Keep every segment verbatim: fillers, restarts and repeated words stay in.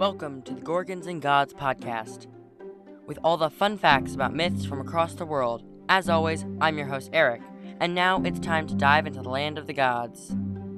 Welcome to the Gorgons and Gods podcast, with all the fun facts about myths from across the world. As always, I'm your host, Eric, and now it's time to dive into the land of the gods.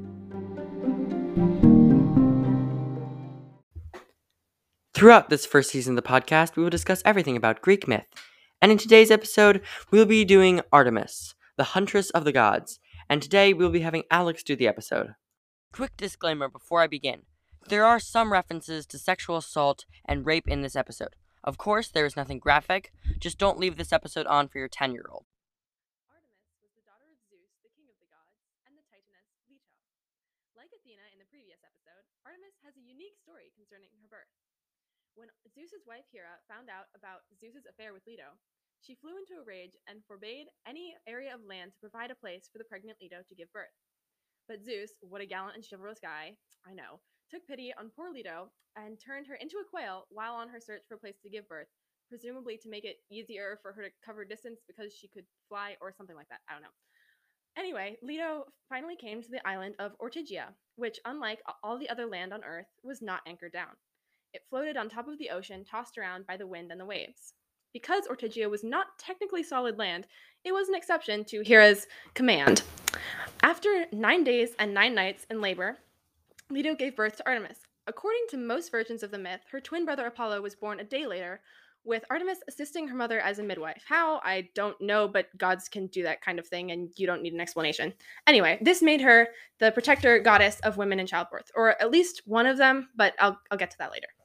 Throughout this first season of the podcast, we will discuss everything about Greek myth, and in today's episode, we'll be doing Artemis, the huntress of the gods, and today we'll be having Alex do the episode. Quick disclaimer before I begin. There are some references to sexual assault and rape in this episode. Of course, there is nothing graphic. Just don't leave this episode on for your ten-year-old. Artemis was the daughter of Zeus, the king of the gods, and the titaness Leto. Like Athena in the previous episode, Artemis has a unique story concerning her birth. When Zeus's wife Hera found out about Zeus's affair with Leto, she flew into a rage and forbade any area of land to provide a place for the pregnant Leto to give birth. But Zeus, what a gallant and chivalrous guy, I know, took pity on poor Leto and turned her into a quail while on her search for a place to give birth, presumably to make it easier for her to cover distance because she could fly or something like that. I don't know. Anyway, Leto finally came to the island of Ortygia, which, unlike all the other land on Earth, was not anchored down. It floated on top of the ocean, tossed around by the wind and the waves. Because Ortygia was not technically solid land, it was an exception to Hera's command. After nine days and nine nights in labor, Leto gave birth to Artemis. According to most versions of the myth, her twin brother Apollo was born a day later, with Artemis assisting her mother as a midwife. How? I don't know, but gods can do that kind of thing, and you don't need an explanation. Anyway, this made her the protector goddess of women in childbirth, or at least one of them, but I'll, I'll get to that later.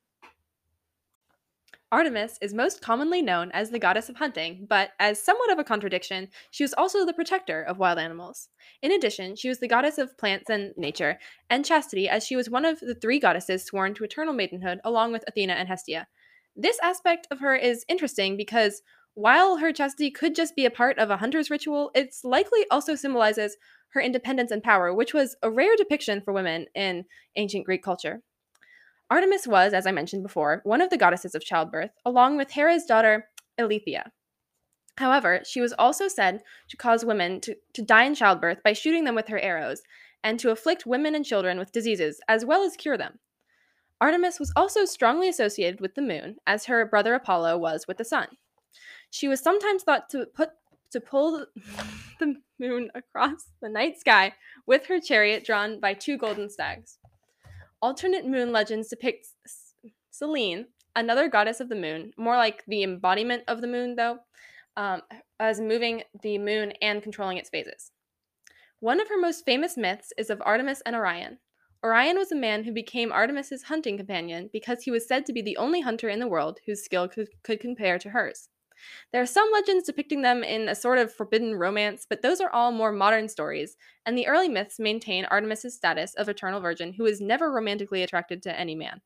Artemis is most commonly known as the goddess of hunting, but as somewhat of a contradiction, she was also the protector of wild animals. In addition, she was the goddess of plants and nature, and chastity, as she was one of the three goddesses sworn to eternal maidenhood along with Athena and Hestia. This aspect of her is interesting because while her chastity could just be a part of a hunter's ritual, it's likely also symbolizes her independence and power, which was a rare depiction for women in ancient Greek culture. Artemis was, as I mentioned before, one of the goddesses of childbirth, along with Hera's daughter, Eileithyia. However, she was also said to cause women to, to die in childbirth by shooting them with her arrows, and to afflict women and children with diseases, as well as cure them. Artemis was also strongly associated with the moon, as her brother Apollo was with the sun. She was sometimes thought to put to pull the moon across the night sky with her chariot drawn by two golden stags. Alternate moon legends depict Selene, another goddess of the moon, more like the embodiment of the moon, though, um, as moving the moon and controlling its phases. One of her most famous myths is of Artemis and Orion. Orion was a man who became Artemis's hunting companion because he was said to be the only hunter in the world whose skill could, could compare to hers. There are some legends depicting them in a sort of forbidden romance, but those are all more modern stories, and the early myths maintain Artemis's status of eternal virgin who is never romantically attracted to any man.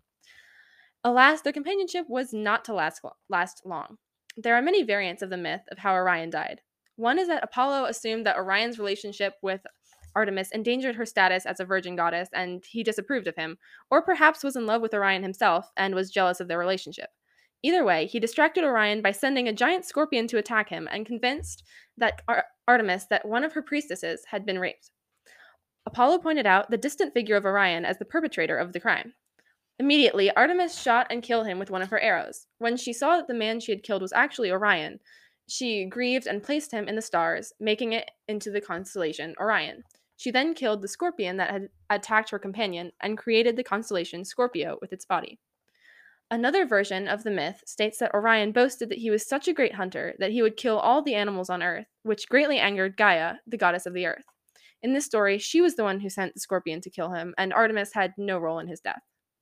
Alas, their companionship was not to last, last long. There are many variants of the myth of how Orion died. One is that Apollo assumed that Orion's relationship with Artemis endangered her status as a virgin goddess, and he disapproved of him, or perhaps was in love with Orion himself and was jealous of their relationship. Either way, he distracted Orion by sending a giant scorpion to attack him and convinced that Ar- Artemis that one of her priestesses had been raped. Apollo pointed out the distant figure of Orion as the perpetrator of the crime. Immediately, Artemis shot and killed him with one of her arrows. When she saw that the man she had killed was actually Orion, she grieved and placed him in the stars, making it into the constellation Orion. She then killed the scorpion that had attacked her companion and created the constellation Scorpio with its body. Another version of the myth states that Orion boasted that he was such a great hunter that he would kill all the animals on Earth, which greatly angered Gaia, the goddess of the Earth. In this story, she was the one who sent the scorpion to kill him, and Artemis had no role in his death.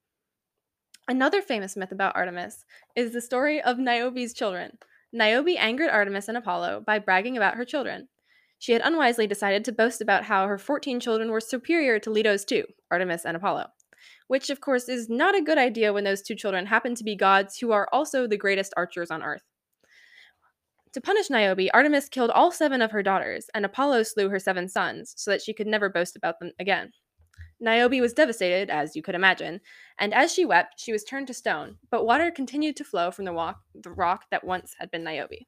Another famous myth about Artemis is the story of Niobe's children. Niobe angered Artemis and Apollo by bragging about her children. She had unwisely decided to boast about how her fourteen children were superior to Leto's two, Artemis and Apollo. Which, of course, is not a good idea when those two children happen to be gods who are also the greatest archers on Earth. To punish Niobe, Artemis killed all seven of her daughters, and Apollo slew her seven sons, so that she could never boast about them again. Niobe was devastated, as you could imagine, and as she wept, she was turned to stone, but water continued to flow from the, walk, the rock that once had been Niobe.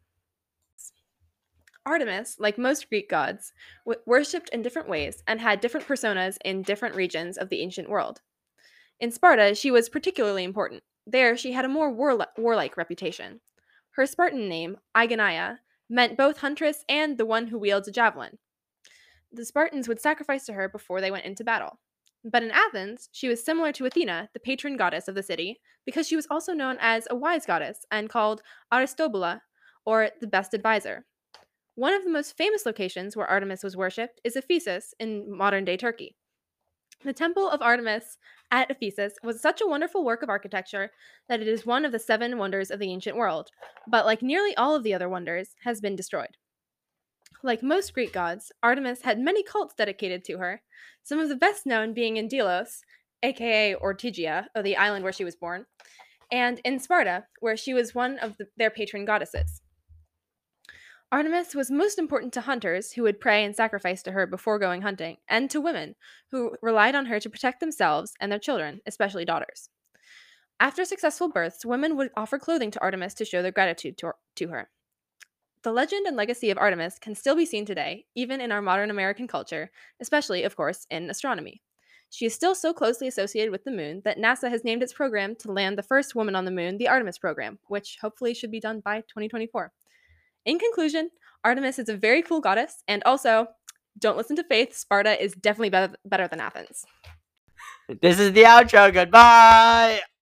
Artemis, like most Greek gods, w- worshipped in different ways and had different personas in different regions of the ancient world. In Sparta, she was particularly important. There, she had a more warli- warlike reputation. Her Spartan name, Igenaia, meant both huntress and the one who wields a javelin. The Spartans would sacrifice to her before they went into battle. But in Athens, she was similar to Athena, the patron goddess of the city, because she was also known as a wise goddess and called Aristobola, or the best advisor. One of the most famous locations where Artemis was worshipped is Ephesus in modern day Turkey. The Temple of Artemis at Ephesus was such a wonderful work of architecture that it is one of the seven wonders of the ancient world, but like nearly all of the other wonders, has been destroyed. Like most Greek gods, Artemis had many cults dedicated to her, some of the best known being in Delos, aka Ortygia, or the island where she was born, and in Sparta, where she was one of the, their patron goddesses. Artemis was most important to hunters who would pray and sacrifice to her before going hunting, and to women who relied on her to protect themselves and their children, especially daughters. After successful births, women would offer clothing to Artemis to show their gratitude to her. To her. The legend and legacy of Artemis can still be seen today, even in our modern American culture, especially, of course, in astronomy. She is still so closely associated with the moon that NASA has named its program to land the first woman on the moon the Artemis program, which hopefully should be done by twenty twenty-four. In conclusion, Artemis is a very cool goddess, and also, don't listen to Faith, Sparta is definitely better, better than Athens. This is the outro. Goodbye.